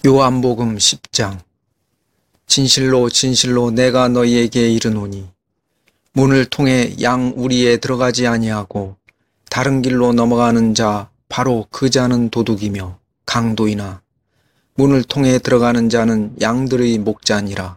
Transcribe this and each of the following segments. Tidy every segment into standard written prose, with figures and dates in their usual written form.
요한복음 10장. 진실로 진실로 내가 너희에게 이르노니 문을 통해 양 우리에 들어가지 아니하고 다른 길로 넘어가는 자 바로 그 자는 도둑이며 강도이나 문을 통해 들어가는 자는 양들의 목자니라.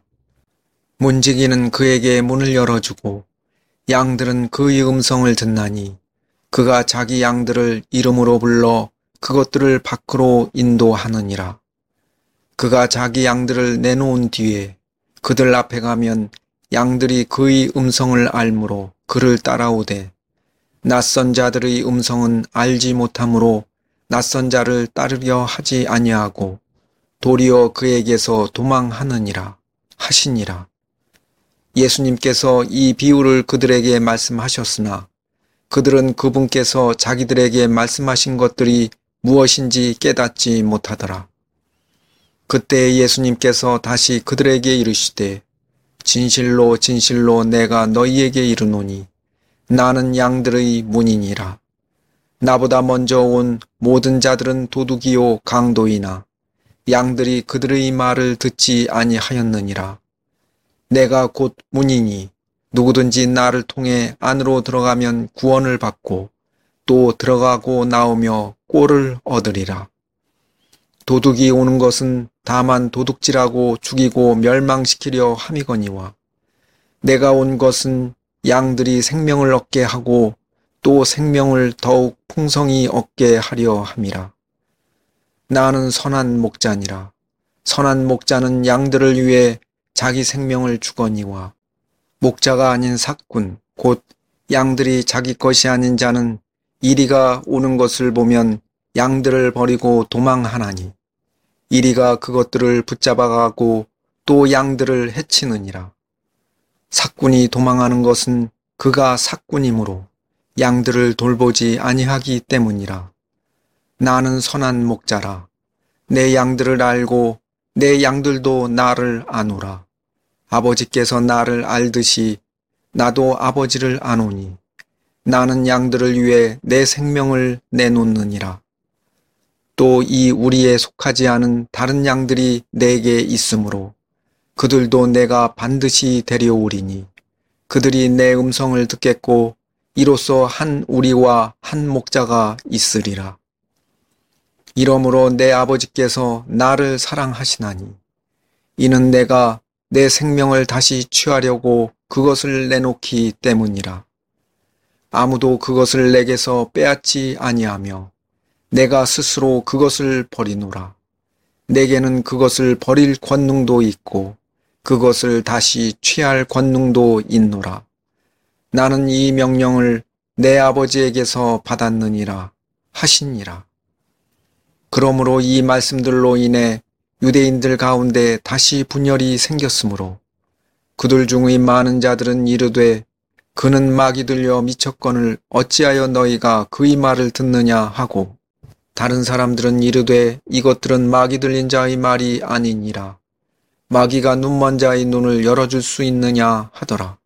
문지기는 그에게 문을 열어주고 양들은 그의 음성을 듣나니 그가 자기 양들을 이름으로 불러 그것들을 밖으로 인도하느니라. 그가 자기 양들을 내놓은 뒤에 그들 앞에 가면 양들이 그의 음성을 알므로 그를 따라오되 낯선 자들의 음성은 알지 못하므로 낯선 자를 따르려 하지 아니하고 도리어 그에게서 도망하느니라 하시니라. 예수님께서 이 비유를 그들에게 말씀하셨으나 그들은 그분께서 자기들에게 말씀하신 것들이 무엇인지 깨닫지 못하더라. 그때 예수님께서 다시 그들에게 이르시되 진실로 진실로 내가 너희에게 이르노니 나는 양들의 문이니라. 나보다 먼저 온 모든 자들은 도둑이요 강도이나 양들이 그들의 말을 듣지 아니하였느니라. 내가 곧 문이니 누구든지 나를 통해 안으로 들어가면 구원을 받고 또 들어가고 나오며 꼴을 얻으리라. 도둑이 오는 것은 다만 도둑질하고 죽이고 멸망시키려 함이거니와 내가 온 것은 양들이 생명을 얻게 하고 또 생명을 더욱 풍성히 얻게 하려 함이라. 나는 선한 목자니라. 선한 목자는 양들을 위해 자기 생명을 주거니와 목자가 아닌 삭군 곧 양들이 자기 것이 아닌 자는 이리가 오는 것을 보면 양들을 버리고 도망하나니 이리가 그것들을 붙잡아가고 또 양들을 해치느니라. 삭군이 도망하는 것은 그가 삭군이므로 양들을 돌보지 아니하기 때문이라. 나는 선한 목자라. 내 양들을 알고 내 양들도 나를 아노라. 아버지께서 나를 알듯이 나도 아버지를 아노니 나는 양들을 위해 내 생명을 내놓느니라. 또 이 우리에 속하지 않은 다른 양들이 내게 있으므로 그들도 내가 반드시 데려오리니 그들이 내 음성을 듣겠고 이로써 한 우리와 한 목자가 있으리라. 이러므로 내 아버지께서 나를 사랑하시나니 이는 내가 내 생명을 다시 취하려고 그것을 내놓기 때문이라. 아무도 그것을 내게서 빼앗지 아니하며 내가 스스로 그것을 버리노라. 내게는 그것을 버릴 권능도 있고 그것을 다시 취할 권능도 있노라. 나는 이 명령을 내 아버지에게서 받았느니라 하시니라. 그러므로 이 말씀들로 인해 유대인들 가운데 다시 분열이 생겼으므로 그들 중의 많은 자들은 이르되 그는 마귀 들려 미쳤거늘 어찌하여 너희가 그의 말을 듣느냐 하고 다른 사람들은 이르되 이것들은 마귀 들린 자의 말이 아니니라. 마귀가 눈먼 자의 눈을 열어줄 수 있느냐 하더라.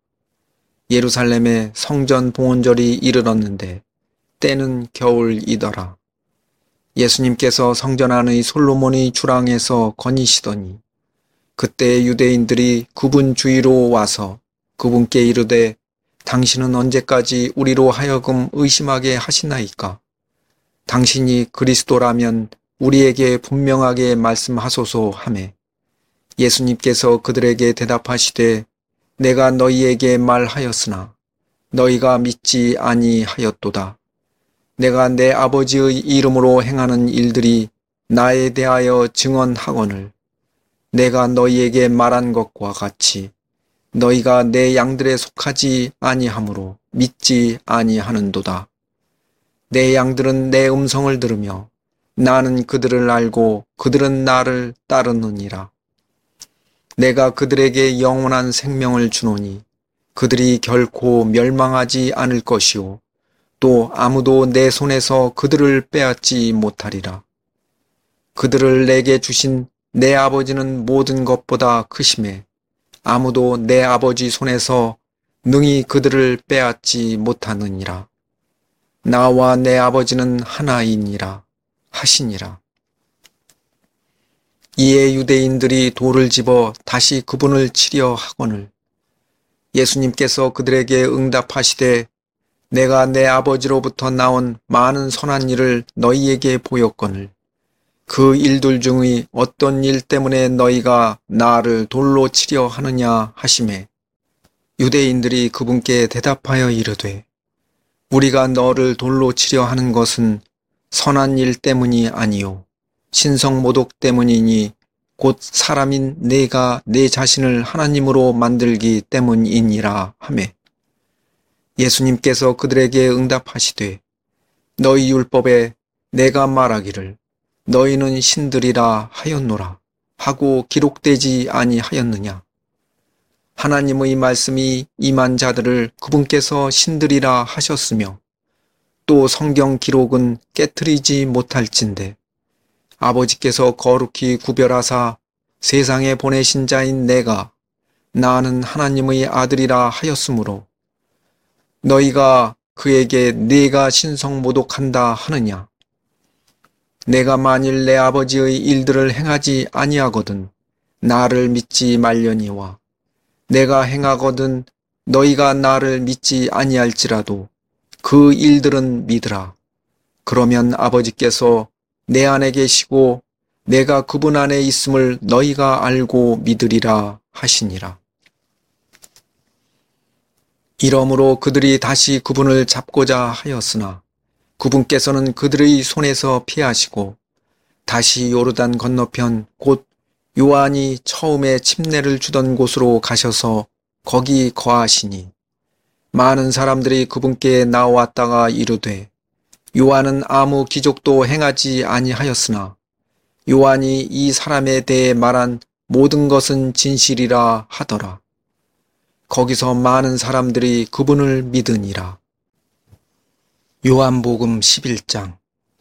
예루살렘에 성전 봉헌절이 이르렀는데 때는 겨울이더라. 예수님께서 성전 안의 솔로몬의 주랑에서 거니시더니 그때 유대인들이 그분 주위로 와서 그분께 이르되 당신은 언제까지 우리로 하여금 의심하게 하시나이까? 당신이 그리스도라면 우리에게 분명하게 말씀하소서 하매 예수님께서 그들에게 대답하시되 내가 너희에게 말하였으나 너희가 믿지 아니하였도다. 내가 내 아버지의 이름으로 행하는 일들이 나에 대하여 증언하거늘 내가 너희에게 말한 것과 같이 너희가 내 양들에 속하지 아니하므로 믿지 아니하는도다. 내 양들은 내 음성을 들으며 나는 그들을 알고 그들은 나를 따르느니라. 내가 그들에게 영원한 생명을 주노니 그들이 결코 멸망하지 않을 것이요 또 아무도 내 손에서 그들을 빼앗지 못하리라. 그들을 내게 주신 내 아버지는 모든 것보다 크심에 아무도 내 아버지 손에서 능히 그들을 빼앗지 못하느니라. 나와 내 아버지는 하나이니라 하시니라. 이에 유대인들이 돌을 집어 다시 그분을 치려 하거늘 예수님께서 그들에게 응답하시되 내가 내 아버지로부터 나온 많은 선한 일을 너희에게 보였거늘 그 일들 중의 어떤 일 때문에 너희가 나를 돌로 치려 하느냐 하시매 유대인들이 그분께 대답하여 이르되 우리가 너를 돌로 치려 하는 것은 선한 일 때문이 아니요 신성모독 때문이니 곧 사람인 내가 내 자신을 하나님으로 만들기 때문이니라 하매 예수님께서 그들에게 응답하시되 너희 율법에 내가 말하기를 너희는 신들이라 하였노라 하고 기록되지 아니하였느냐. 하나님의 말씀이 임한 자들을 그분께서 신들이라 하셨으며 또 성경 기록은 깨트리지 못할진대 아버지께서 거룩히 구별하사 세상에 보내신 자인 내가 나는 하나님의 아들이라 하였으므로 너희가 그에게 네가 신성모독한다 하느냐. 내가 만일 내 아버지의 일들을 행하지 아니하거든 나를 믿지 말려니와 내가 행하거든 너희가 나를 믿지 아니할지라도 그 일들은 믿으라. 그러면 아버지께서 내 안에 계시고 내가 그분 안에 있음을 너희가 알고 믿으리라 하시니라. 이러므로 그들이 다시 그분을 잡고자 하였으나 그분께서는 그들의 손에서 피하시고 다시 요르단 건너편 곧 요한이 처음에 침례를 주던 곳으로 가셔서 거기 거하시니 많은 사람들이 그분께 나왔다가 이르되 요한은 아무 기적도 행하지 아니하였으나 요한이 이 사람에 대해 말한 모든 것은 진실이라 하더라. 거기서 많은 사람들이 그분을 믿으니라. 요한복음 11장.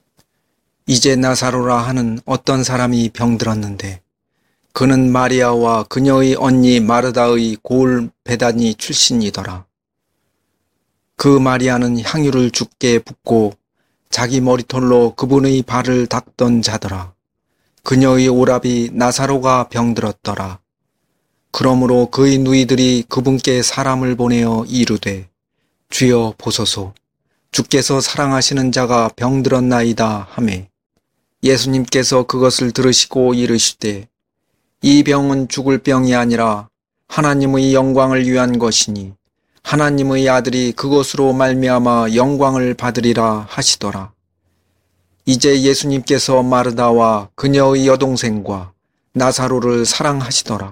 이제 나사로라 하는 어떤 사람이 병들었는데 그는 마리아와 그녀의 언니 마르다의 고을 베다니 출신이더라. 그 마리아는 향유를 죽게 붓고 자기 머리털로 그분의 발을 닦던 자더라. 그녀의 오라비 나사로가 병들었더라. 그러므로 그의 누이들이 그분께 사람을 보내어 이르되 주여 보소서 주께서 사랑하시는 자가 병들었나이다 하매 예수님께서 그것을 들으시고 이르시되 이 병은 죽을 병이 아니라 하나님의 영광을 위한 것이니 하나님의 아들이 그것으로 말미암아 영광을 받으리라 하시더라. 이제 예수님께서 마르다와 그녀의 여동생과 나사로를 사랑하시더라.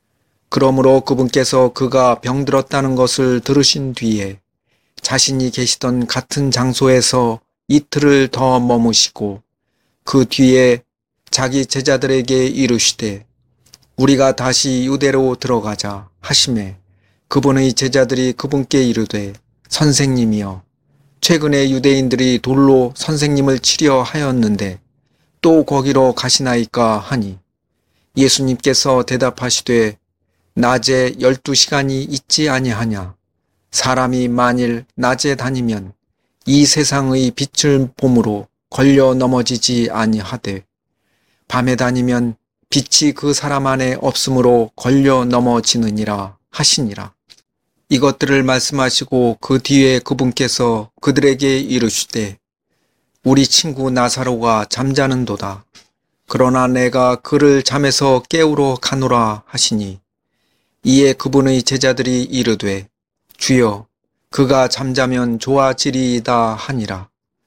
그러므로 그분께서 그가 병들었다는 것을 들으신 뒤에 자신이 계시던 같은 장소에서 이틀을 더 머무시고 그 뒤에 자기 제자들에게 이르시되 우리가 다시 유대로 들어가자 하시매 그분의 제자들이 그분께 이르되 선생님이여 최근에 유대인들이 돌로 선생님을 치려 하였는데 또 거기로 가시나이까 하니 예수님께서 대답하시되 낮에 12시간이 있지 아니하냐. 사람이 만일 낮에 다니면 이 세상의 빛을 봄으로 걸려 넘어지지 아니하되 밤에 다니면 빛이 그 사람 안에 없으므로 걸려 넘어지느니라 하시니라. 이것들을 말씀하시고 그 뒤에 그분께서 그들에게 이르시되 우리 친구 나사로가 잠자는도다. 그러나 내가 그를 잠에서 깨우러 가노라 하시니 이에 그분의 제자들이 이르되 주여 그가 잠자면 좋아지리이다 하니라.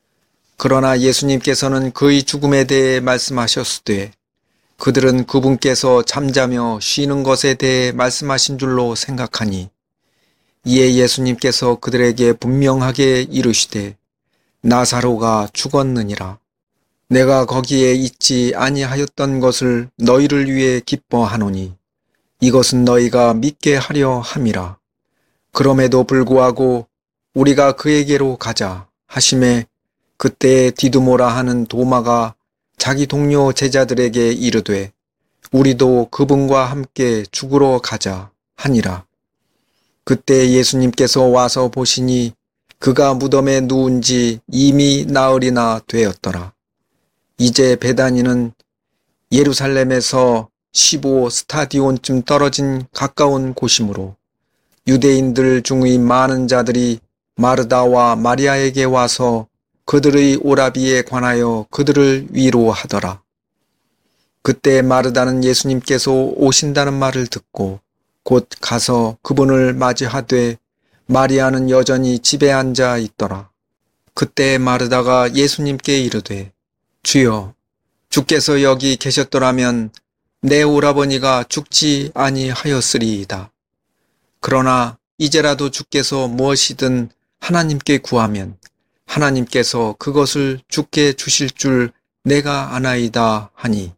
그러나 예수님께서는 그의 죽음에 대해 말씀하셨으되 그들은 그분께서 잠자며 쉬는 것에 대해 말씀하신 줄로 생각하니 이에 예수님께서 그들에게 분명하게 이르시되 나사로가 죽었느니라. 내가 거기에 있지 아니하였던 것을 너희를 위해 기뻐하노니 이것은 너희가 믿게 하려 함이라. 그럼에도 불구하고 우리가 그에게로 가자 하심에 그때 디두모라 하는 도마가 자기 동료 제자들에게 이르되 우리도 그분과 함께 죽으러 가자 하니라. 그때 예수님께서 와서 보시니 그가 무덤에 누운 지 이미 나흘이나 되었더라. 이제 베다니는 예루살렘에서 15스타디온쯤 떨어진 가까운 곳이므로 유대인들 중의 많은 자들이 마르다와 마리아에게 와서 그들의 오라비에 관하여 그들을 위로하더라. 그때 마르다는 예수님께서 오신다는 말을 듣고 곧 가서 그분을 맞이하되 마리아는 여전히 집에 앉아 있더라. 그때 마르다가 예수님께 이르되 주여, 주께서 여기 계셨더라면 내 오라버니가 죽지 아니하였으리이다. 그러나 이제라도 주께서 무엇이든 하나님께 구하면 하나님께서 그것을 주께 주실 줄 내가 아나이다 하니,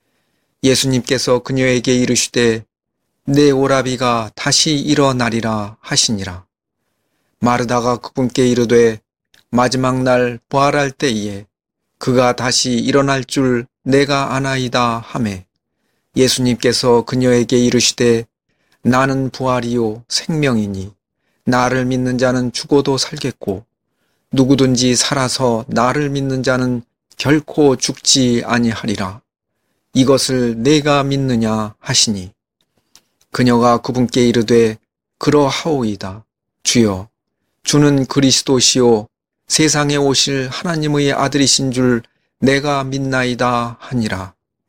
예수님께서 그녀에게 이르시되 내 오라비가 다시 일어나리라 하시니라. 마르다가 그분께 이르되 마지막 날 부활할 때에 그가 다시 일어날 줄 내가 아나이다 하매, 예수님께서 그녀에게 이르시되 나는 부활이요 생명이니 나를 믿는 자는 죽어도 살겠고 누구든지 살아서 나를 믿는 자는 결코 죽지 아니하리라. 이것을 내가 믿느냐 하시니, 그녀가 그분께 이르되 그러하오이다. 주여, 주는 그리스도시요 세상에 오실 하나님의 아들이신 줄 내가 믿나이다 하니라.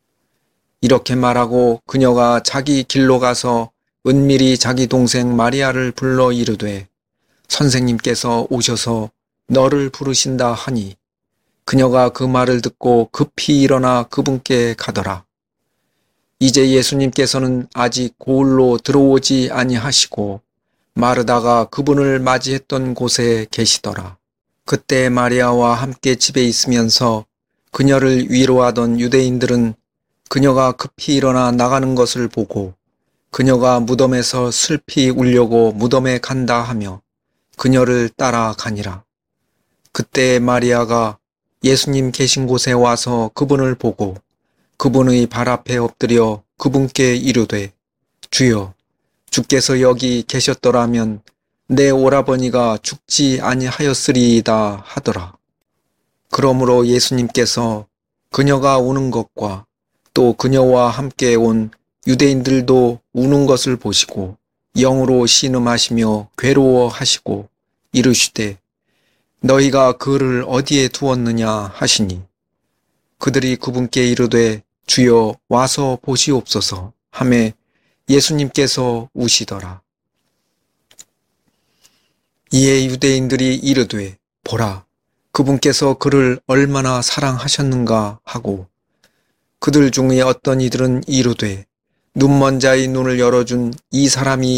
이렇게 말하고 그녀가 자기 길로 가서 은밀히 자기 동생 마리아를 불러 이르되 선생님께서 오셔서 너를 부르신다 하니, 그녀가 그 말을 듣고 급히 일어나 그분께 가더라. 이제 예수님께서는 아직 고을로 들어오지 아니하시고 마르다가 그분을 맞이했던 곳에 계시더라. 그때 마리아와 함께 집에 있으면서 그녀를 위로하던 유대인들은 그녀가 급히 일어나 나가는 것을 보고 그녀가 무덤에서 슬피 울려고 무덤에 간다 하며 그녀를 따라가니라. 그때 마리아가 예수님 계신 곳에 와서 그분을 보고 그분의 발 앞에 엎드려 그분께 이르되 주여, 주께서 여기 계셨더라면 내 오라버니가 죽지 아니하였으리이다 하더라. 그러므로 예수님께서 그녀가 우는 것과 또 그녀와 함께 온 유대인들도 우는 것을 보시고 영으로 신음하시며 괴로워하시고 이르시되 너희가 그를 어디에 두었느냐 하시니, 그들이 그분께 이르되 주여 와서 보시옵소서 하매 예수님께서 우시더라. 이에 유대인들이 이르되 보라, 그분께서 그를 얼마나 사랑하셨는가 하고, 그들 중에 어떤 이들은 이르되 눈먼 자의 눈을 열어준 이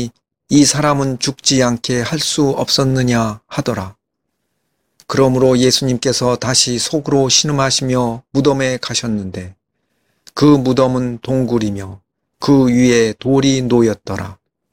사람은 죽지 않게 할 수 없었느냐 하더라. 그러므로 예수님께서 다시 속으로 신음하시며 무덤에 가셨는데 그 무덤은 동굴이며 그 위에 돌이 놓였더라.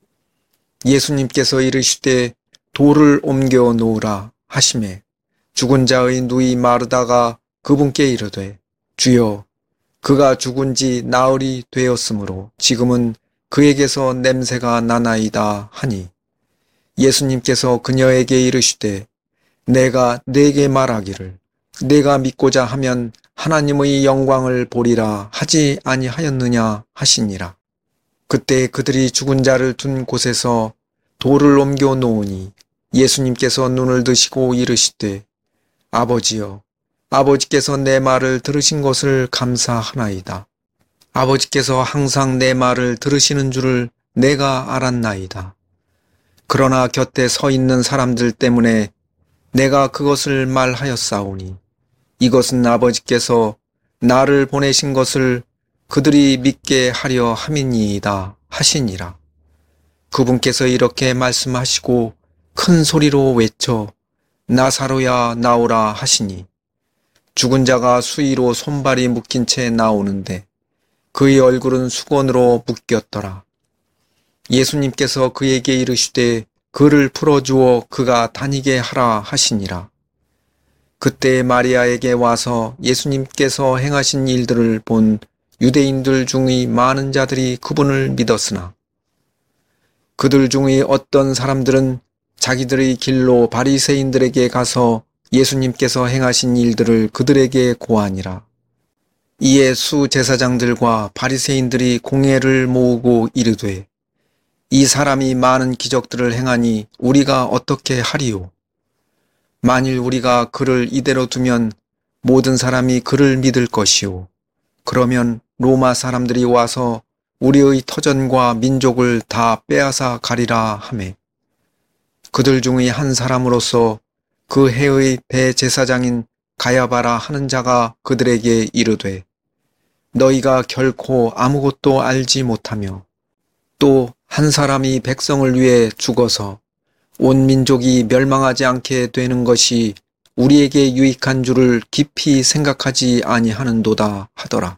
예수님께서 이르시되 돌을 옮겨 놓으라 하시매 죽은 자의 누이 마르다가 그분께 이르되 주여, 그가 죽은 지 나흘이 되었으므로 지금은 그에게서 냄새가 나나이다 하니, 예수님께서 그녀에게 이르시되 내가 네게 말하기를 내가 믿고자 하면 하나님의 영광을 보리라 하지 아니하였느냐 하시니라. 그때 그들이 죽은 자를 둔 곳에서 돌을 옮겨 놓으니 예수님께서 눈을 드시고 이르시되 아버지여, 아버지께서 내 말을 들으신 것을 감사하나이다. 아버지께서 항상 내 말을 들으시는 줄을 내가 알았나이다. 그러나 곁에 서 있는 사람들 때문에 내가 그것을 말하였사오니 이것은 아버지께서 나를 보내신 것을 그들이 믿게 하려 함이니이다 하시니라. 그분께서 이렇게 말씀하시고 큰 소리로 외쳐 나사로야 나오라 하시니 죽은 자가 수의로 손발이 묶인 채 나오는데 그의 얼굴은 수건으로 묶였더라. 예수님께서 그에게 이르시되 그를 풀어주어 그가 다니게 하라 하시니라. 그때 마리아에게 와서 예수님께서 행하신 일들을 본 유대인들 중의 많은 자들이 그분을 믿었으나 그들 중의 어떤 사람들은 자기들의 길로 바리새인들에게 가서 예수님께서 행하신 일들을 그들에게 고하니라. 이에 수제사장들과 바리새인들이 공회를 모으고 이르되 이 사람이 많은 기적들을 행하니 우리가 어떻게 하리요? 만일 우리가 그를 이대로 두면 모든 사람이 그를 믿을 것이요. 그러면 로마 사람들이 와서 우리의 터전과 민족을 다 빼앗아 가리라 하매 그들 중의 한 사람으로서 그 해의 대제사장인 가야바라 하는 자가 그들에게 이르되 너희가 결코 아무것도 알지 못하며 또 한 사람이 백성을 위해 죽어서 온 민족이 멸망하지 않게 되는 것이 우리에게 유익한 줄을 깊이 생각하지 아니하는도다 하더라.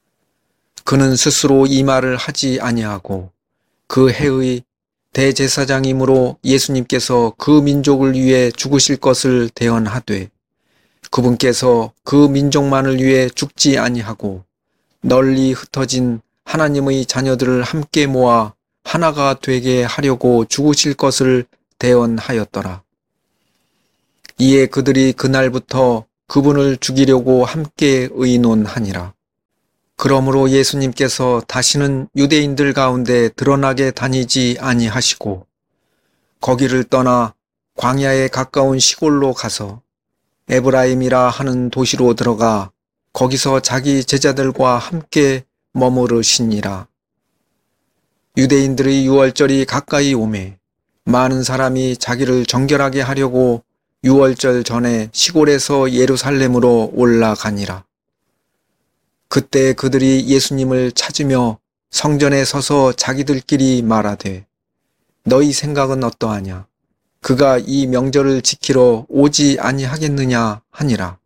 그는 스스로 이 말을 하지 아니하고 그 해의 대제사장이므로 예수님께서 그 민족을 위해 죽으실 것을 대언하되 그분께서 그 민족만을 위해 죽지 아니하고 널리 흩어진 하나님의 자녀들을 함께 모아 하나가 되게 하려고 죽으실 것을 대언하였더라. 이에 그들이 그날부터 그분을 죽이려고 함께 의논하니라. 그러므로 예수님께서 다시는 유대인들 가운데 드러나게 다니지 아니하시고 거기를 떠나 광야에 가까운 시골로 가서 에브라임이라 하는 도시로 들어가 거기서 자기 제자들과 함께 머무르시니라. 유대인들의 유월절이 가까이 오매 많은 사람이 자기를 정결하게 하려고 유월절 전에 시골에서 예루살렘으로 올라가니라. 그때 그들이 예수님을 찾으며 성전에 서서 자기들끼리 말하되 너희 생각은 어떠하냐? 그가 이 명절을 지키러 오지 아니하겠느냐 하니라.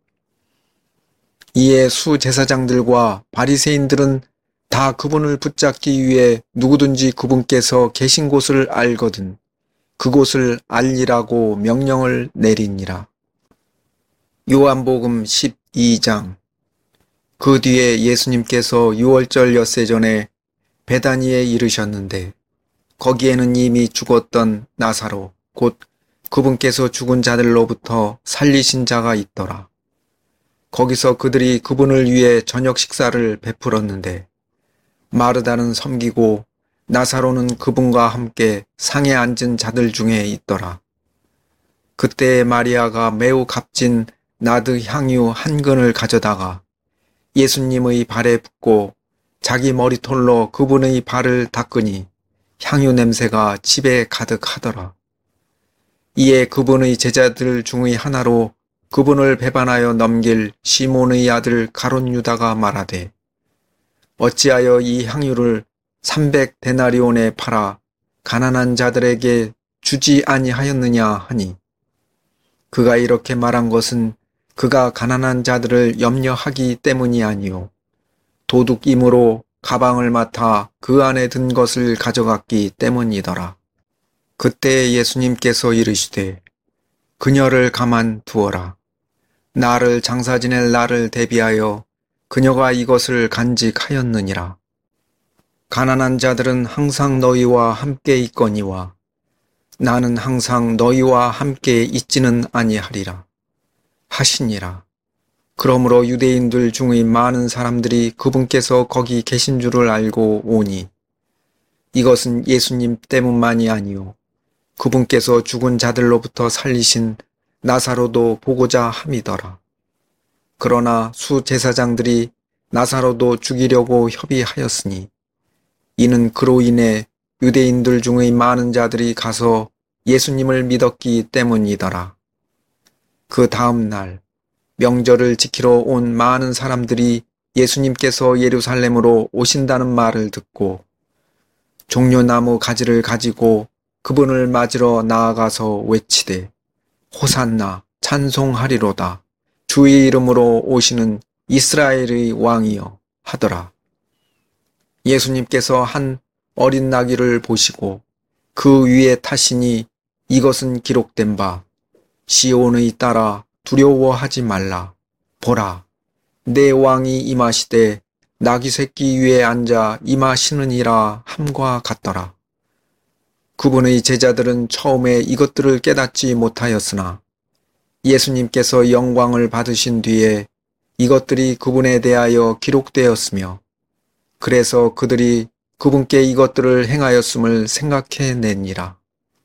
이에 수제사장들과 바리새인들은 다 그분을 붙잡기 위해 누구든지 그분께서 계신 곳을 알거든 그곳을 알리라고 명령을 내리니라. 요한복음 12장. 그 뒤에 예수님께서 유월절 엿새 전에 베다니에 이르셨는데 거기에는 이미 죽었던 나사로 곧 그분께서 죽은 자들로부터 살리신 자가 있더라. 거기서 그들이 그분을 위해 저녁 식사를 베풀었는데 마르다는 섬기고 나사로는 그분과 함께 상에 앉은 자들 중에 있더라. 그때 마리아가 매우 값진 나드 향유 한 근을 가져다가 예수님의 발에 붓고 자기 머리털로 그분의 발을 닦으니 향유 냄새가 집에 가득하더라. 이에 그분의 제자들 중의 하나로 그분을 배반하여 넘길 시몬의 아들 가룟 유다가 말하되 어찌하여 이 향유를 300데나리온에 팔아 가난한 자들에게 주지 아니하였느냐 하니 그가 이렇게 말한 것은 그가 가난한 자들을 염려하기 때문이 아니요 도둑임으로 가방을 맡아 그 안에 든 것을 가져갔기 때문이더라. 그때 예수님께서 이르시되 그녀를 가만 두어라. 나를 장사 지낼 날을 대비하여 그녀가 이것을 간직하였느니라. 가난한 자들은 항상 너희와 함께 있거니와 나는 항상 너희와 함께 있지는 아니하리라 하시니라. 그러므로 유대인들 중의 많은 사람들이 그분께서 거기 계신 줄을 알고 오니 이것은 예수님 때문만이 아니요 그분께서 죽은 자들로부터 살리신 나사로도 보고자 함이더라. 그러나 수제사장들이 나사로도 죽이려고 협의하였으니 이는 그로 인해 유대인들 중의 많은 자들이 가서 예수님을 믿었기 때문이더라. 그 다음 날 명절을 지키러 온 많은 사람들이 예수님께서 예루살렘으로 오신다는 말을 듣고 종려나무 가지를 가지고 그분을 맞으러 나아가서 외치되 호산나 찬송하리로다. 주의 이름으로 오시는 이스라엘의 왕이여 하더라. 예수님께서 한 어린 나귀를 보시고 그 위에 타시니 이것은 기록된 바 시온의 딸아 두려워하지 말라. 보라 내 왕이 임하시되 나귀 새끼 위에 앉아 임하시느니라 함과 같더라. 그분의 제자들은 처음에 이것들을 깨닫지 못하였으나 예수님께서 영광을 받으신 뒤에 이것들이 그분에 대하여 기록되었으며 그래서 그들이 그분께 이것들을 행하였음을 생각해내니라.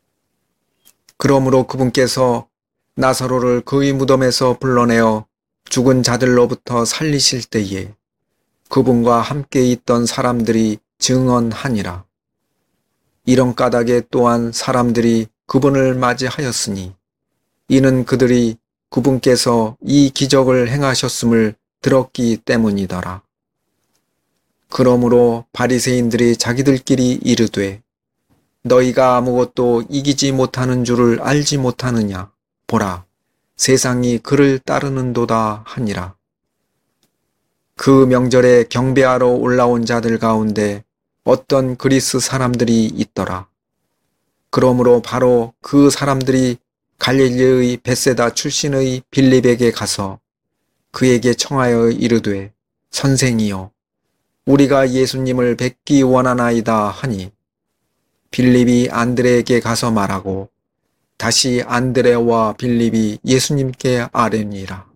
그러므로 그분께서 나사로를 그의 무덤에서 불러내어 죽은 자들로부터 살리실 때에 그분과 함께 있던 사람들이 증언하니라. 이런 까닭에 또한 사람들이 그분을 맞이하였으니 이는 그들이 그분께서 이 기적을 행하셨음을 들었기 때문이더라. 그러므로 바리새인들이 자기들끼리 이르되 너희가 아무것도 이기지 못하는 줄을 알지 못하느냐? 보라, 세상이 그를 따르는도다 하니라. 그 명절에 경배하러 올라온 자들 가운데 어떤 그리스 사람들이 있더라. 그러므로 바로 그 사람들이 갈릴리의 벳세다 출신의 빌립에게 가서 그에게 청하여 이르되 선생이여 우리가 예수님을 뵙기 원하나이다 하니 빌립이 안드레에게 가서 말하고 다시 안드레와 빌립이 예수님께 아뢰니라.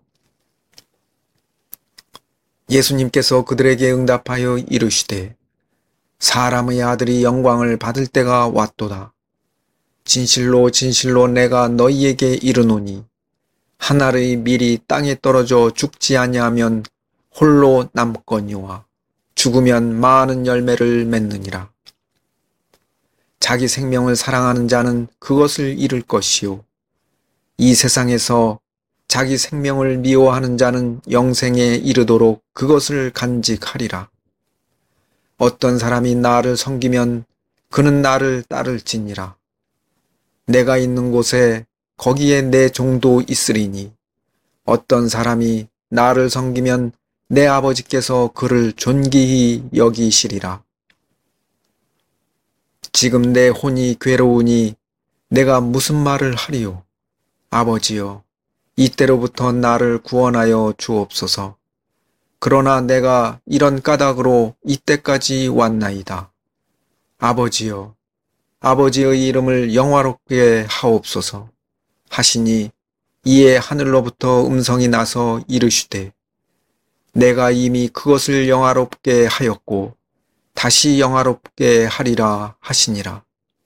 예수님께서 그들에게 응답하여 이르시되 사람의 아들이 영광을 받을 때가 왔도다. 진실로 진실로 내가 너희에게 이르노니 한 알의 밀이 땅에 떨어져 죽지 아니하면 홀로 남거니와 죽으면 많은 열매를 맺느니라. 자기 생명을 사랑하는 자는 그것을 잃을 것이요 이 세상에서 자기 생명을 미워하는 자는 영생에 이르도록 그것을 간직하리라. 어떤 사람이 나를 섬기면 그는 나를 따를지니라. 내가 있는 곳에 거기에 내 종도 있으리니 어떤 사람이 나를 섬기면 내 아버지께서 그를 존귀히 여기시리라. 지금 내 혼이 괴로우니 내가 무슨 말을 하리요? 아버지여, 이때로부터 나를 구원하여 주옵소서. 그러나 내가 이런 까닭으로 이때까지 왔나이다. 아버지여, 아버지의 이름을 영화롭게 하옵소서 하시니 이에 하늘로부터 음성이 나서 이르시되 내가 이미 그것을 영화롭게 하였고 다시 영화롭게 하리라 하시니라.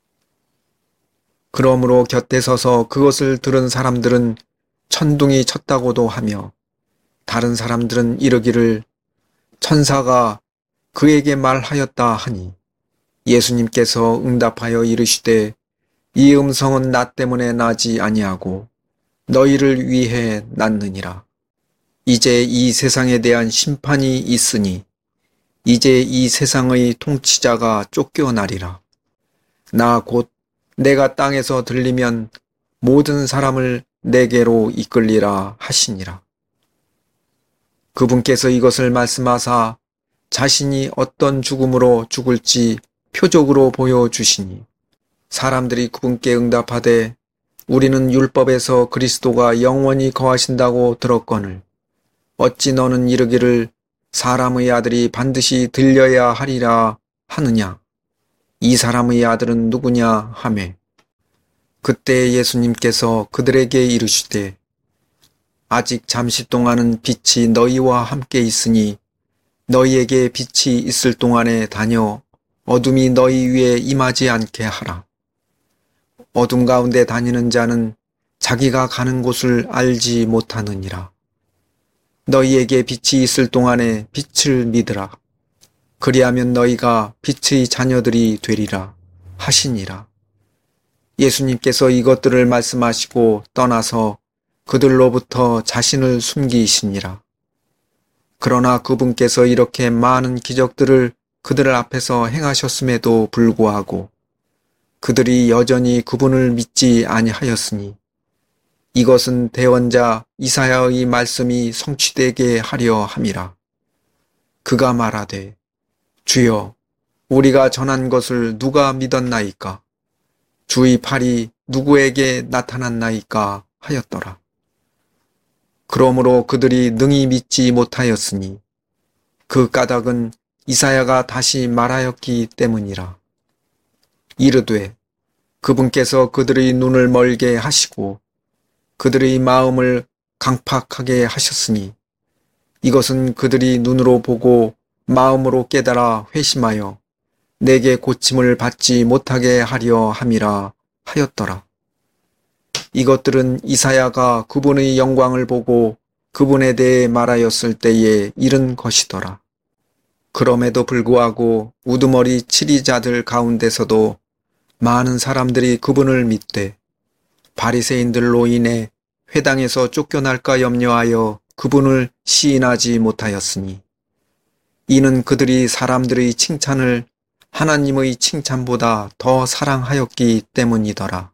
그러므로 곁에 서서 그것을 들은 사람들은 천둥이 쳤다고도 하며 다른 사람들은 이르기를 천사가 그에게 말하였다 하니 예수님께서 응답하여 이르시되 이 음성은 나 때문에 나지 아니하고 너희를 위해 났느니라. 이제 이 세상에 대한 심판이 있으니 이제 이 세상의 통치자가 쫓겨나리라. 나 곧 내가 땅에서 들리면 모든 사람을 내게로 이끌리라 하시니라. 그분께서 이것을 말씀하사 자신이 어떤 죽음으로 죽을지 표적으로 보여주시니 사람들이 그분께 응답하되 우리는 율법에서 그리스도가 영원히 거하신다고 들었거늘 어찌 너는 이르기를 사람의 아들이 반드시 들려야 하리라 하느냐? 이 사람의 아들은 누구냐 하매 그때 예수님께서 그들에게 이르시되 아직 잠시 동안은 빛이 너희와 함께 있으니 너희에게 빛이 있을 동안에 다녀 어둠이 너희 위에 임하지 않게 하라. 어둠 가운데 다니는 자는 자기가 가는 곳을 알지 못하느니라. 너희에게 빛이 있을 동안에 빛을 믿으라. 그리하면 너희가 빛의 자녀들이 되리라 하시니라. 예수님께서 이것들을 말씀하시고 떠나서 그들로부터 자신을 숨기시니라. 그러나 그분께서 이렇게 많은 기적들을 그들 앞에서 행하셨음에도 불구하고 그들이 여전히 그분을 믿지 아니하였으니 이것은 대언자 이사야의 말씀이 성취되게 하려 함이라. 그가 말하되 주여 우리가 전한 것을 누가 믿었나이까? 주의 팔이 누구에게 나타났나이까 하였더라. 그러므로 그들이 능히 믿지 못하였으니 그 까닭은 이사야가 다시 말하였기 때문이라. 이르되 그분께서 그들의 눈을 멀게 하시고 그들의 마음을 강팍하게 하셨으니 이것은 그들이 눈으로 보고 마음으로 깨달아 회심하여 내게 고침을 받지 못하게 하려 함이라 하였더라. 이것들은 이사야가 그분의 영광을 보고 그분에 대해 말하였을 때에 이른 것이더라. 그럼에도 불구하고 우두머리 치리자들 가운데서도 많은 사람들이 그분을 믿되 바리새인들로 인해 회당에서 쫓겨날까 염려하여 그분을 시인하지 못하였으니 이는 그들이 사람들의 칭찬을 하나님의 칭찬보다 더 사랑하였기 때문이더라.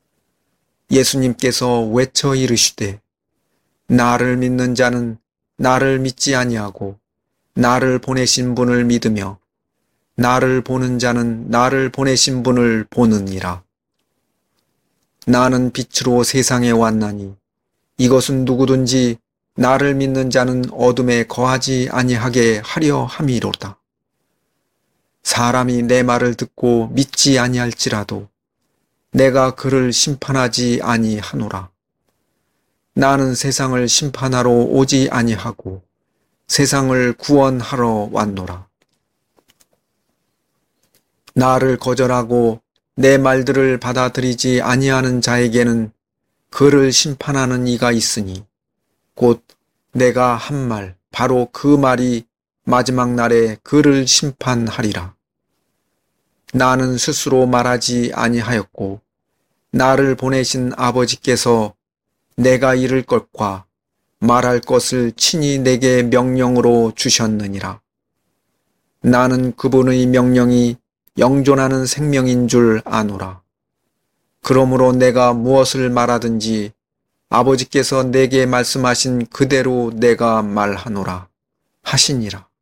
예수님께서 외쳐 이르시되 나를 믿는 자는 나를 믿지 아니하고 나를 보내신 분을 믿으며 나를 보는 자는 나를 보내신 분을 보느니라. 나는 빛으로 세상에 왔나니 이것은 누구든지 나를 믿는 자는 어둠에 거하지 아니하게 하려 함이로다. 사람이 내 말을 듣고 믿지 아니할지라도 내가 그를 심판하지 아니하노라. 나는 세상을 심판하러 오지 아니하고 세상을 구원하러 왔노라. 나를 거절하고 내 말들을 받아들이지 아니하는 자에게는 그를 심판하는 이가 있으니 곧 내가 한 말, 바로 그 말이 마지막 날에 그를 심판하리라. 나는 스스로 말하지 아니하였고 나를 보내신 아버지께서 내가 이를 것과 말할 것을 친히 내게 명령으로 주셨느니라. 나는 그분의 명령이 영존하는 생명인 줄 아노라. 그러므로 내가 무엇을 말하든지 아버지께서 내게 말씀하신 그대로 내가 말하노라 하시니라.